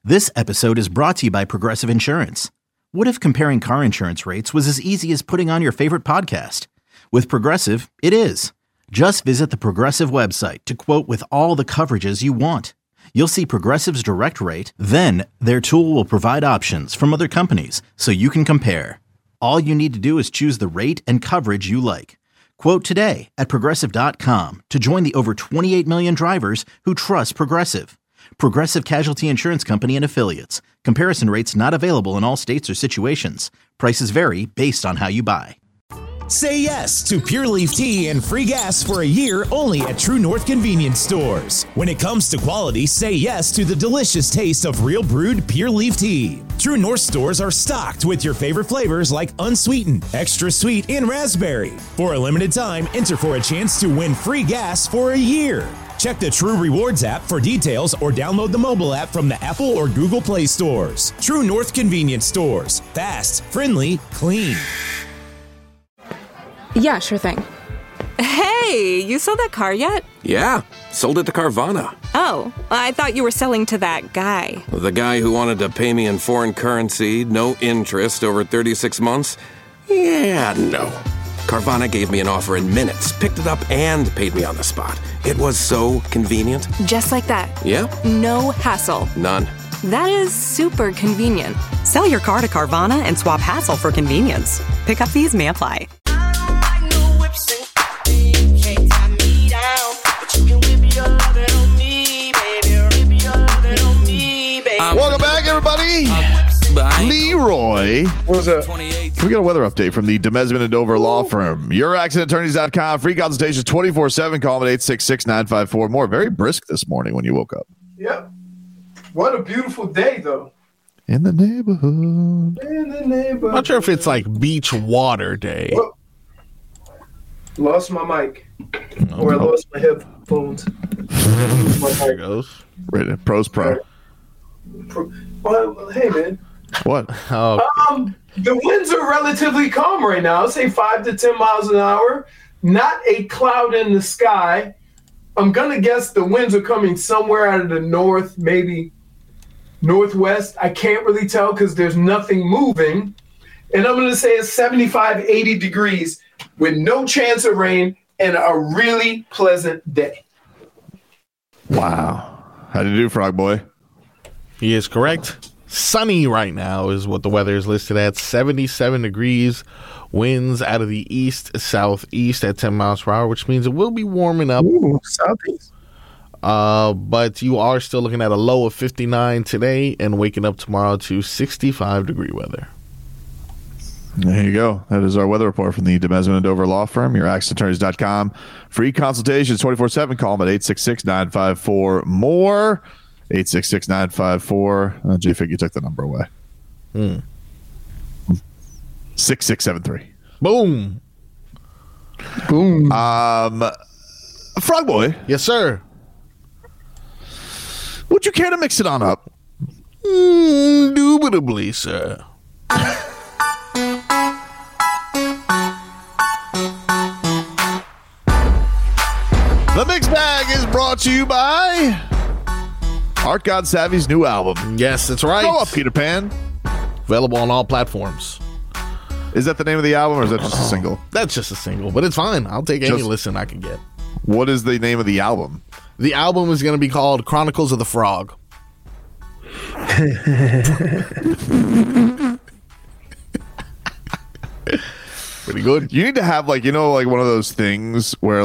This episode is brought to you by Progressive Insurance. What if comparing car insurance rates was as easy as putting on your favorite podcast? With Progressive, it is. Just visit the Progressive website to quote with all the coverages you want. You'll see Progressive's direct rate, then their tool will provide options from other companies so you can compare. All you need to do is choose the rate and coverage you like. Quote today at Progressive.com to join the over 28 million drivers who trust Progressive. Progressive Casualty Insurance Company and Affiliates. Comparison rates not available in all states or situations. Prices vary based on how you buy. Say yes to Pure Leaf Tea and free gas for a year only at True North Convenience Stores. When it comes to quality, say yes to the delicious taste of real brewed Pure Leaf Tea. True North stores are stocked with your favorite flavors like unsweetened, extra sweet, and raspberry. For a limited time, enter for a chance to win free gas for a year. Check the True Rewards app for details or download the mobile app from the Apple or Google Play stores. True North Convenience Stores. Fast, friendly, clean. Yeah, sure thing. Hey, you sold that car yet? Yeah, sold it to Carvana. Oh, I thought you were selling to that guy. The guy who wanted to pay me in foreign currency, no interest, over 36 months? Yeah, no. Carvana gave me an offer in minutes, picked it up, and paid me on the spot. It was so convenient. Just like that. Yeah. No hassle. None. That is super convenient. Sell your car to Carvana and swap hassle for convenience. Pickup fees may apply. Welcome back, everybody. Leroy. What's up? We got a weather update from the Demesman and Dover Law Firm. YourAccidentAttorneys.com. Free consultations 24/7. Call them at 866-954. More. Very brisk this morning when you woke up. Yep. What a beautiful day, though. In the neighborhood. In the neighborhood. I'm not sure if it's like beach water day. Whoa. Lost my mic. Or I lost my headphones. There it goes. Right, Pros Pro. Well, hey, man. What? Oh. The winds are relatively calm right now. I'll say 5 to 10 miles an hour. Not a cloud in the sky. I'm going to guess the winds are coming somewhere out of the north, maybe northwest. I can't really tell because there's nothing moving. And I'm going to say it's 75, 80 degrees with no chance of rain and a really pleasant day. Wow. How did you do, Frog Boy? He is correct. Sunny right now is what the weather is listed at. 77 degrees. Winds out of the east, southeast at 10 miles per hour, which means it will be warming up. Ooh, southeast. But you are still looking at a low of 59 today and waking up tomorrow to 65-degree weather. There you go. That is our weather report from the Demesman and Dover Law Firm. YourAccidentAttorneys.com. Free consultations 24/7. Call them at 866-954-MORE. 866-954. J-Fig, you took the number away. 6673. Boom. Boom. Frog Boy. Yes, sir. Would you care to mix it on up? Indubitably, sir. The Mix Bag is brought to you by Art God Savvy's new album. Yes, that's right. Go up, Peter Pan. Available on all platforms. Is that the name of the album, or is that just a single? That's just a single, but it's fine. I'll take any listen I can get. What is the name of the album? The album is going to be called Chronicles of the Frog. Pretty good. You need to have like one of those things where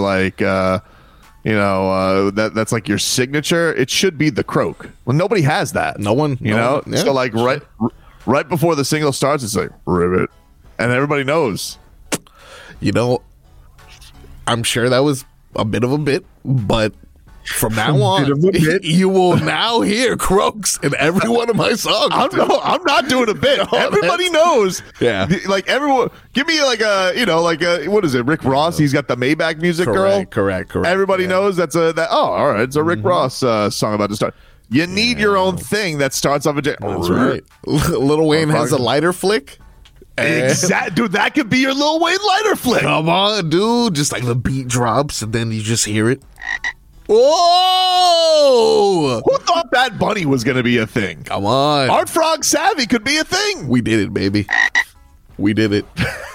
that's like your signature. It should be the croak. Well, nobody has that. No one. Yeah. So like right before the single starts, it's like ribbit, and everybody knows. I'm sure that was a bit of a bit, but from now on, you will now hear croaks in every one of my songs. I'm not doing a bit. Everybody knows. Yeah. Like everyone, give me like what is it? Rick Ross. He's got the Maybach music girl. Correct. Everybody knows that's all right. It's a Rick Ross song about to start. You need your own thing that starts off a. That's right. Lil Wayne has a lighter flick. Exactly, dude. That could be your Lil Wayne lighter flick. Come on, dude. Just like the beat drops and then you just hear it. Whoa! Who thought that bunny was going to be a thing? Come on. Art Frog Savvy could be a thing. We did it, baby. We did it.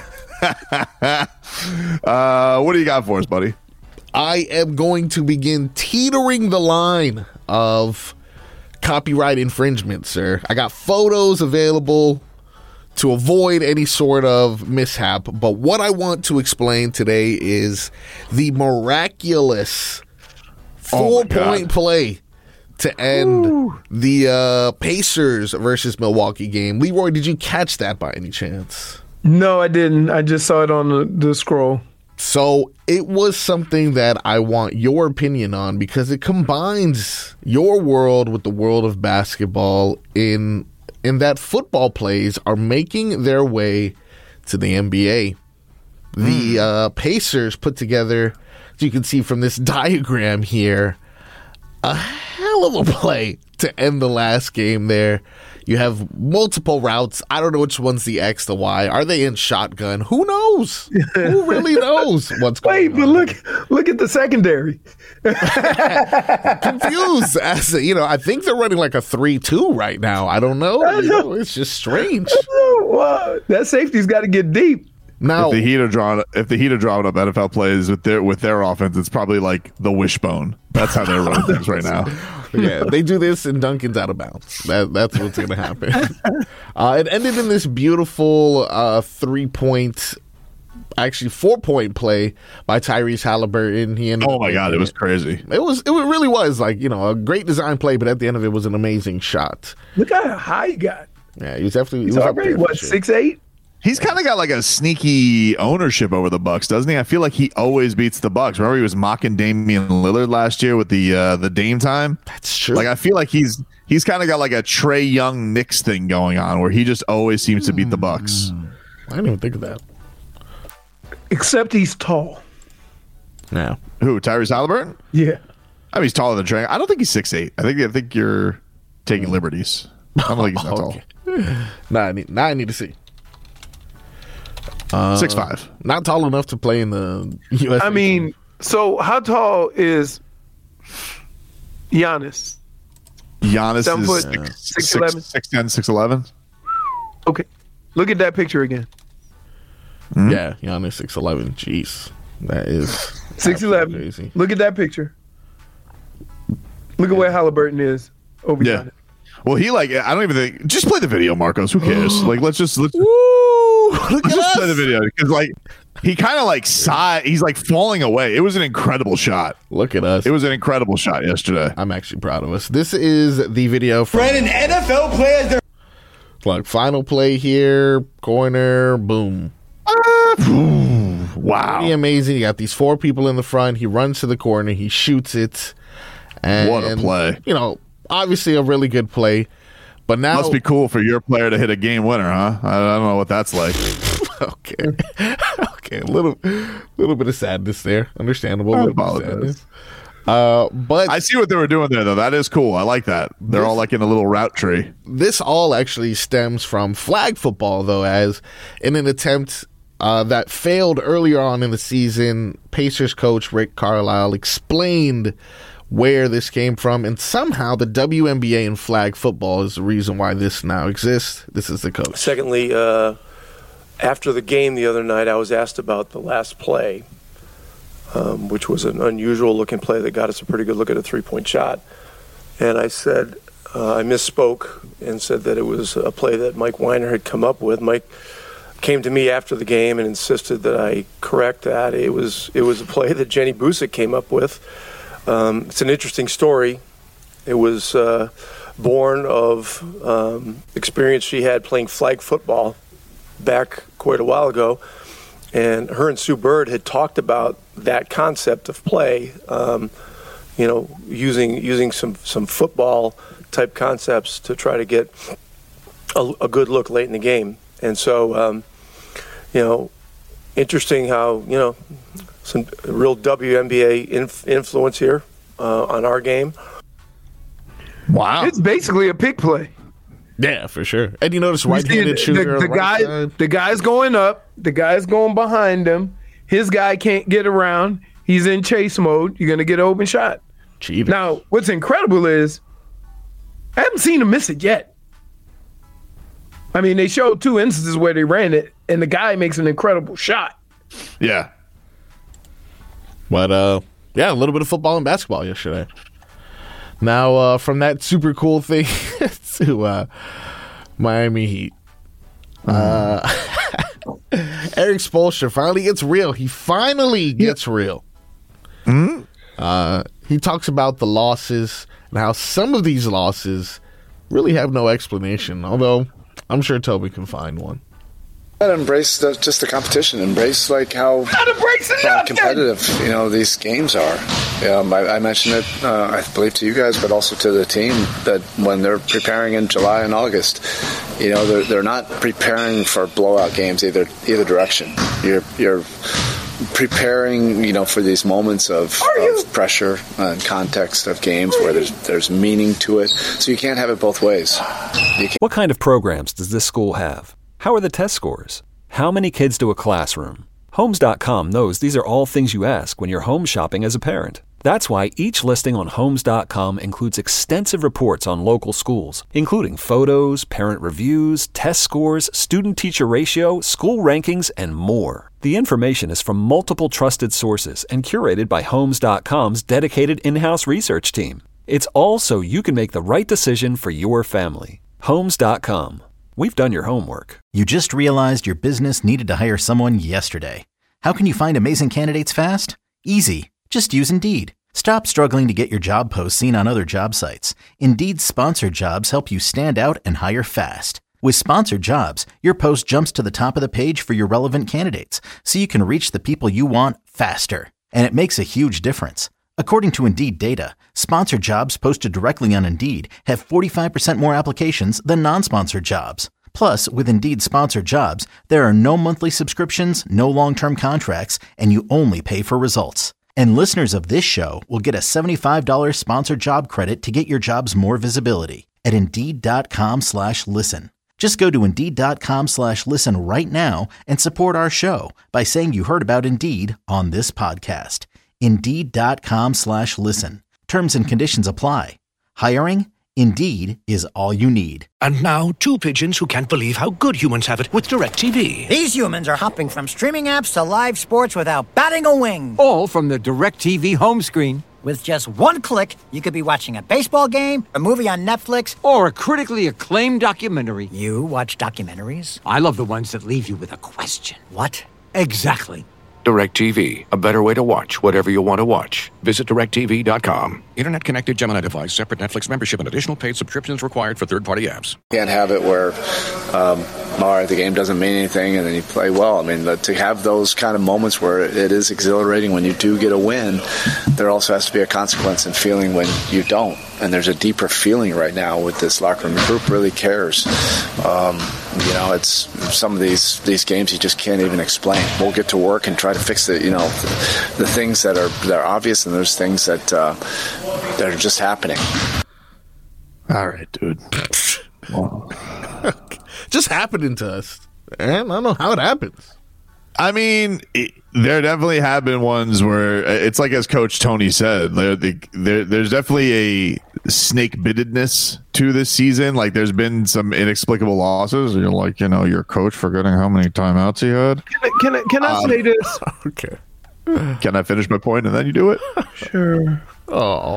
What do you got for us, buddy? I am going to begin teetering the line of copyright infringement, sir. I got photos available to avoid any sort of mishap, but what I want to explain today is the miraculous 4-point play to end the Pacers versus Milwaukee game. Leroy, did you catch that by any chance? No, I didn't. I just saw it on the scroll. So it was something that I want your opinion on because it combines your world with the world of basketball in that football plays are making their way to the NBA. The Pacers put together, as you can see from this diagram here, a hell of a play to end the last game there. You have multiple routes. I don't know which one's the X, the Y. Are they in shotgun? Who knows? Who really knows what's going on? Wait, but look at the secondary. Confused. I think they're running like a 3-2 right now. I don't know. It's just strange. Well, that safety's got to get deep. Now, if the Heat are drawing up NFL plays with their offense, it's probably like the wishbone. That's how they're running things right now. Yeah, they do this and Duncan's out of bounds. That's what's going to happen. It ended in this beautiful 4-point play by Tyrese Halliburton. Oh my God, it was crazy. It really was like, a great design play, but at the end of it was an amazing shot. Look how high he got. Yeah, he was definitely. He's already, 6'8"? He's kind of got like a sneaky ownership over the Bucks, doesn't he? I feel like he always beats the Bucks. Remember, he was mocking Damian Lillard last year with the Dame time. That's true. Like, I feel like he's kind of got like a Trae Young Knicks thing going on, where he just always seems to beat the Bucks. I didn't even think of that. Except he's tall. Yeah. Who? Tyrese Halliburton? Yeah. I mean, he's taller than Trae. I don't think he's 6'8". I think you're taking liberties. I don't think he's that tall. Now I need to see. 6'5". Not tall enough to play in the U.S. I mean, so how tall is Giannis? Giannis 7 foot, is 6'11". 6'10", 6'11". Okay. Look at that picture again. Yeah, Giannis 6'11". Jeez. That is 6'11". crazy. Look at that picture. Look at where Halliburton is over Giannis. Well, I don't even think. Just play the video, Marcos. Who cares? Let's just Look let's just play the video because he kind of sighed. He's falling away. It was an incredible shot. Look at us. It was an incredible shot yesterday. I'm actually proud of us. This is the video from an NFL player. Look, final play here, corner, boom. Wow. Pretty amazing. You got these 4 people in the front. He runs to the corner. He shoots it. And, what a play. Obviously a really good play. But now must be cool for your player to hit a game winner, huh? I don't know what that's like. Okay. A little bit of sadness there. Understandable. I Little bit of apologize. sadness. But I see what they were doing there, though. That is cool. I like that. They're all in a little route tree. This all actually stems from flag football, though, as in an attempt that failed earlier on in the season, Pacers coach Rick Carlisle explained where this came from, and somehow the WNBA and flag football is the reason why this now exists. This is the coach. Secondly, after the game the other night, I was asked about the last play, which was an unusual-looking play that got us a pretty good look at a three-point shot. And I said, I misspoke and said that it was a play that Mike Weiner had come up with. Mike came to me after the game and insisted that I correct that. It was a play that Jenny Busick came up with. It's an interesting story. It was born of experience she had playing flag football back quite a while ago. And her and Sue Bird had talked about that concept of play, using some football type concepts to try to get a good look late in the game. And so, interesting how, some real WNBA influence here on our game. Wow. It's basically a pick play. Yeah, for sure. And you notice right-handed shooter. The guy's going up. The guy's going behind him. His guy can't get around. He's in chase mode. You're going to get an open shot. Cheater. Now, what's incredible is I haven't seen him miss it yet. I mean, they showed 2 instances where they ran it, and the guy makes an incredible shot. Yeah. But, a little bit of football and basketball yesterday. Now, from that super cool thing to Miami Heat. Eric Spoelstra finally gets real. He finally gets real. He talks about the losses and how some of these losses really have no explanation, although I'm sure Toby can find one. Embrace just the competition. Embrace how competitive these games are. I mentioned it, I believe, to you guys, but also to the team, that when they're preparing in July and August, they're not preparing for blowout games either direction. You're preparing, for these moments of pressure and context of games where there's meaning to it. So you can't have it both ways. What kind of programs does this school have? How are the test scores? How many kids do a classroom? Homes.com knows these are all things you ask when you're home shopping as a parent. That's why each listing on Homes.com includes extensive reports on local schools, including photos, parent reviews, test scores, student-teacher ratio, school rankings, and more. The information is from multiple trusted sources and curated by Homes.com's dedicated in-house research team. It's all so you can make the right decision for your family. Homes.com. We've done your homework. You just realized your business needed to hire someone yesterday. How can you find amazing candidates fast? Easy. Just use Indeed. Stop struggling to get your job posts seen on other job sites. Indeed's sponsored jobs help you stand out and hire fast. With sponsored jobs, your post jumps to the top of the page for your relevant candidates, so you can reach the people you want faster. And it makes a huge difference. According to Indeed data, sponsored jobs posted directly on Indeed have 45% more applications than non-sponsored jobs. Plus, with Indeed sponsored jobs, there are no monthly subscriptions, no long-term contracts, and you only pay for results. And listeners of this show will get a $75 sponsored job credit to get your jobs more visibility at Indeed.com/listen. Just go to Indeed.com/listen right now and support our show by saying you heard about Indeed on this podcast. Indeed.com/listen. Terms and conditions apply. Hiring? Indeed is all you need. And now, 2 pigeons who can't believe how good humans have it with DirecTV. These humans are hopping from streaming apps to live sports without batting a wing. All from the DirecTV home screen. With just one click, you could be watching a baseball game, a movie on Netflix, or a critically acclaimed documentary. You watch documentaries? I love the ones that leave you with a question. What? Exactly. DirecTV, a better way to watch whatever you want to watch. Visit DirecTV.com. Internet connected Gemini device, separate Netflix membership, and additional paid subscriptions required for third-party apps. Can't have it where the game doesn't mean anything and then you play well. I mean, to have those kind of moments where it is exhilarating when you do get a win, there also has to be a consequence in feeling when you don't. And there's a deeper feeling right now with this locker room. The group really cares. It's some of these games you just can't even explain. We'll get to work and try to fix the things that are obvious, and there's things that are just happening. All right, dude. Just happening to us. And I don't know how it happens. I mean, there definitely have been ones where it's like, as Coach Tony said, there's definitely a snake-bittedness to this season. Like, there's been some inexplicable losses. You're like, your coach forgetting how many timeouts he had. Can I say this? Okay. Can I finish my point and then you do it? Sure. Oh.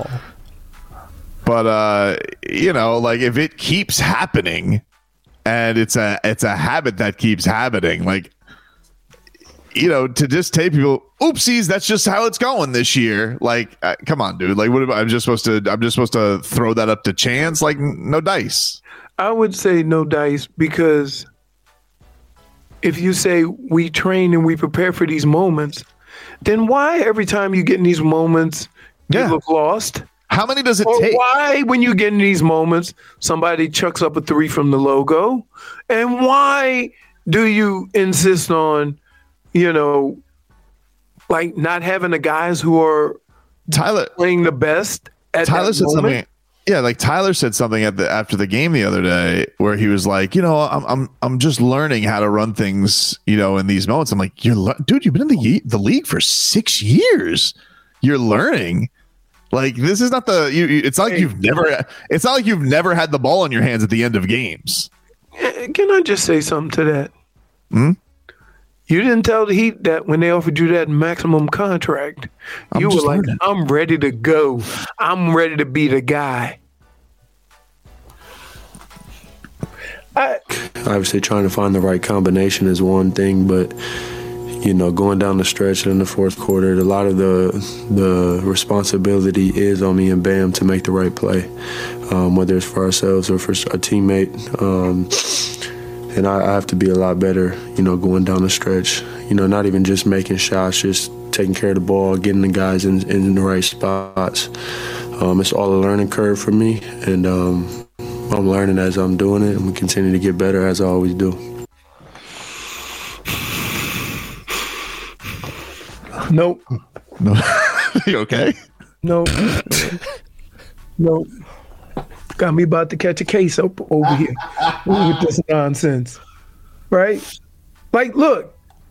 But, if it keeps happening and it's a habit that keeps happening, like, to just tell people, oopsies, that's just how it's going this year. Like, come on, dude. Like, what am I'm just supposed to throw that up to chance? Like, no dice. I would say no dice, because if you say we train and we prepare for these moments, then why every time you get in these moments, you look lost? How many does it or take? Why, when you get in these moments, somebody chucks up a 3 from the logo? And why do you insist on, not having the guys who are playing the best at Tyler that said moment? something. Yeah, like Tyler said something after the game the other day where he was like, I'm just learning how to run things, in these moments. I'm like, dude, you've been in the league for 6 years. You're learning. Like, this is not it's not like it's not like you've never had the ball in your hands at the end of games. Can I just say something to that? Hmm? You didn't tell the Heat that when they offered you that maximum contract. You were like, I'm ready to go. I'm ready to be the guy. Obviously, trying to find the right combination is one thing, but going down the stretch in the fourth quarter, a lot of the responsibility is on me and Bam to make the right play, whether it's for ourselves or for a teammate. And I have to be a lot better, going down the stretch. Not even just making shots, just taking care of the ball, getting the guys in the right spots. It's all a learning curve for me, and I'm learning as I'm doing it, and we continue to get better as I always do. Nope. No. You okay? Nope. Nope. Got me about to catch a case up over here with this nonsense. Right? Like, look.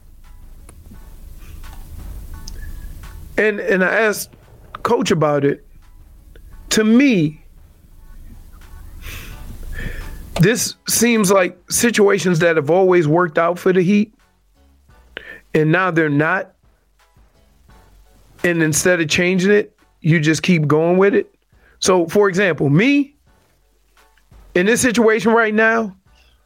And I asked Coach about it. To me, this seems like situations that have always worked out for the Heat, and now they're not. And instead of changing it, you just keep going with it. So, for example, me, in this situation right now,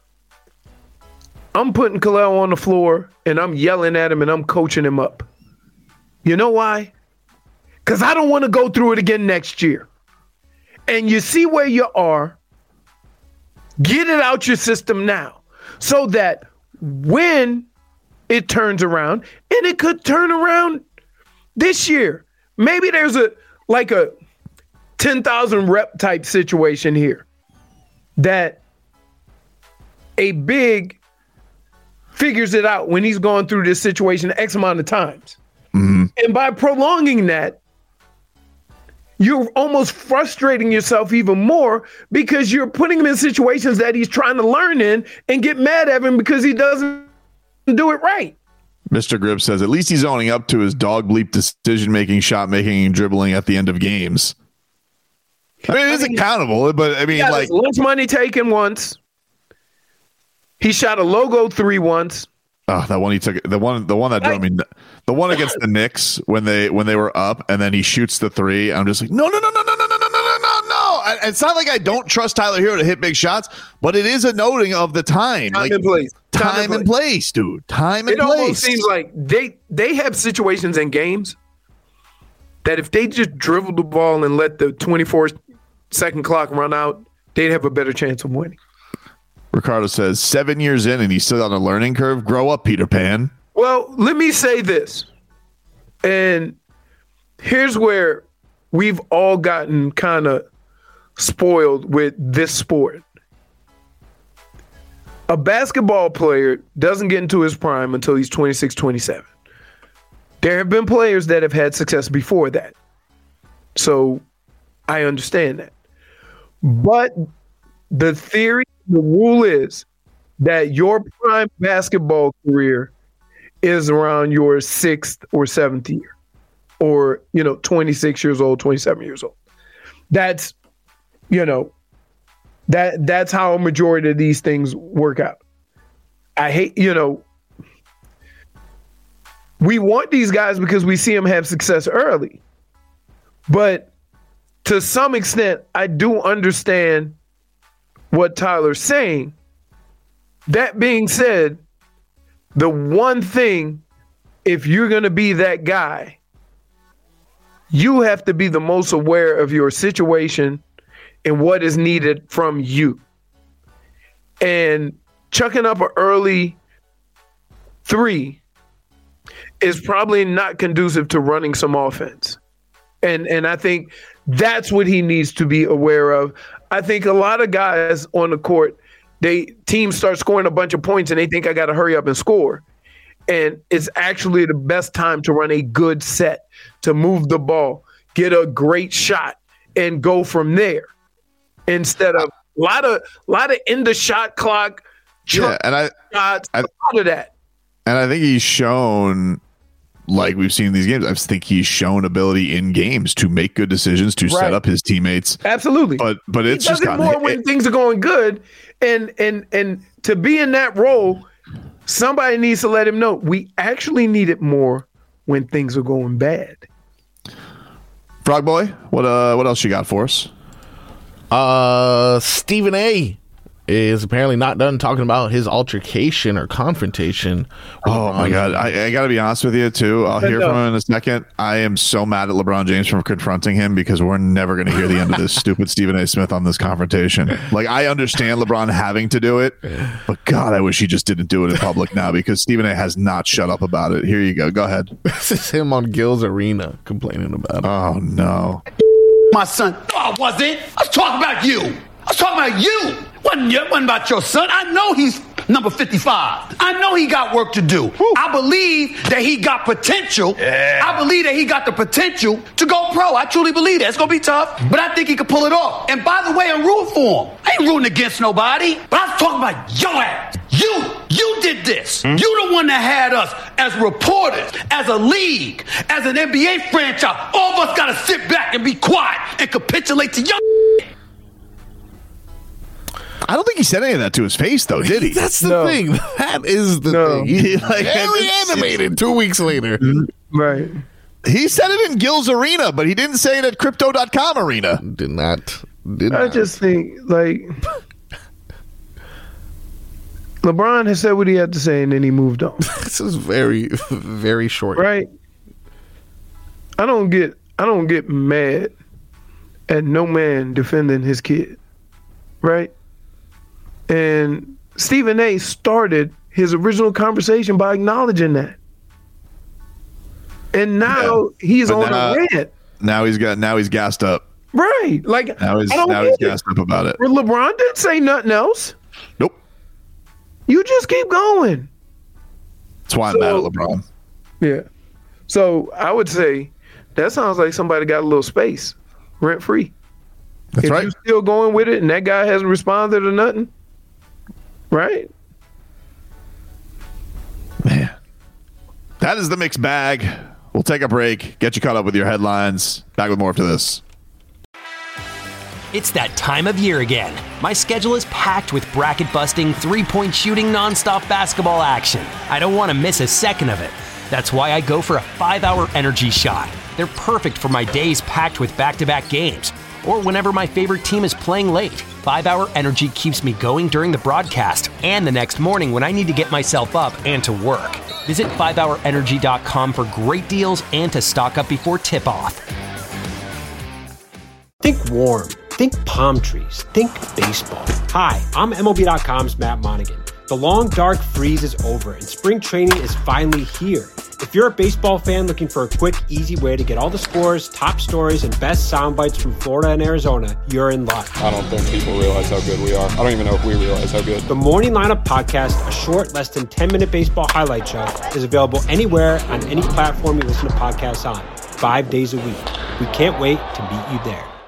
I'm putting Khalil on the floor and I'm yelling at him and I'm coaching him up. You know why? Because I don't want to go through it again next year. And you see where you are. Get it out your system now so that when it turns around, and it could turn around this year, maybe there's a 10,000 rep type situation here that a big figures it out when he's going through this situation X amount of times. Mm-hmm. And by prolonging that, you're almost frustrating yourself even more because you're putting him in situations that he's trying to learn in and get mad at him because he doesn't do it right. Mr. Grip says, at least he's owning up to his dog bleep decision-making, shot-making, and dribbling at the end of games. I mean, it is accountable, but I mean, like, lunch money taken once. He shot a logo 3 once. Oh, that one he took, the one that drove me, the one against the Knicks when they were up, and then he shoots the 3. I'm just like, no. It's not like I don't trust Tyler Hero to hit big shots, but it is a noting of the time. Time and place. Time and place, dude. Time and place. It almost seems like they have situations in games that if they just dribble the ball and let the 24-second clock run out, they'd have a better chance of winning. Ricardo says 7 years in and he's still on a learning curve. Grow up, Peter Pan. Well, let me say this. And here's where we've all gotten kind of spoiled with this sport. A basketball player doesn't get into his prime until he's 26, 27. There have been players that have had success before that. So I understand that. But the rule is that your prime basketball career is around your 6th or 7th year, or 26 years old, 27 years old. That's that's how a majority of these things work out. I hate we want these guys because we see them have success early, but to some extent, I do understand what Tyler's saying. That being said, the one thing, if you're going to be that guy, you have to be the most aware of your situation and what is needed from you. And chucking up an early 3 is probably not conducive to running some offense. And I think that's what he needs to be aware of. I think a lot of guys on the court, teams start scoring a bunch of points and they think I got to hurry up and score. And it's actually the best time to run a good set, to move the ball, get a great shot, and go from there. Instead of a lot of in the shot clock, shots, a lot of that. And I think he's shown like we've seen in these games. I think he's shown ability in games to make good decisions, to set up his teammates. Absolutely. But it's he does just it more when things are going good. And to be in that role, somebody needs to let him know we actually need it more when things are going bad. Frog Boy, what else you got for us? Stephen A is apparently not done talking about his altercation or confrontation. Oh my God. I got to be honest with you too. I'll hear from him in a second. I am so mad at LeBron James for confronting him because we're never going to hear the end of this stupid Stephen A. Smith on this confrontation. Like, I understand LeBron having to do it, but God, I wish he just didn't do it in public now because Stephen A. has not shut up about it. Here you go. Go ahead. This is him on Gil's Arena complaining about it. Oh no. My son. Oh, I wasn't. I was talking about you. I was talking about you. Wasn't about your son. I know he's number 55. I know he got work to do. I believe that he got potential. Yeah. I believe that he got the potential to go pro. I truly believe that. It's going to be tough, but I think he can pull it off. And by the way, I'm rooting for him. I ain't rooting against nobody, but I was talking about your ass. You did this. You the one that had us as reporters, as a league, as an NBA franchise. All of us got to sit back and be quiet and capitulate to your I don't think he said any of that to his face, though, did he? That's the thing. That is the thing. He very animated 2 weeks later. Right. He said it in Gil's Arena, but he didn't say it at Crypto.com Arena. Did not. I just think, like, LeBron has said what he had to say, and then he moved on. This is very, very short. Right. I don't get mad at no man defending his kid. Right? And Stephen A. started his original conversation by acknowledging that. And now he's on a rant. Now he's gassed up. Right. Like now he's gassed up about it. LeBron didn't say nothing else. Nope. You just keep going. That's why I'm mad at LeBron. Yeah. So I would say that sounds like somebody got a little space, rent free. That's right. If you're still going with it and that guy hasn't responded or nothing, right? Man. That is the mixed bag. We'll take a break, get you caught up with your headlines. Back with more after this. It's that time of year again. My schedule is packed with bracket-busting, three-point shooting, nonstop basketball action. I don't want to miss a second of it. That's why I go for a 5-hour energy shot. They're perfect for my days packed with back-to-back games, or whenever my favorite team is playing late. 5-hour energy keeps me going during the broadcast and the next morning when I need to get myself up and to work. Visit 5hourenergy.com for great deals and to stock up before tip-off. Think warm. Think palm trees. Think baseball. Hi, I'm MLB.com's Matt Monaghan. The long, dark freeze is over and spring training is finally here. If you're a baseball fan looking for a quick, easy way to get all the scores, top stories, and best sound bites from Florida and Arizona, you're in luck. I don't think people realize how good we are. I don't even know if we realize how good. The Morning Lineup Podcast, a short, less than 10-minute baseball highlight show, is available anywhere on any platform you listen to podcasts on, 5 days a week. We can't wait to meet you there.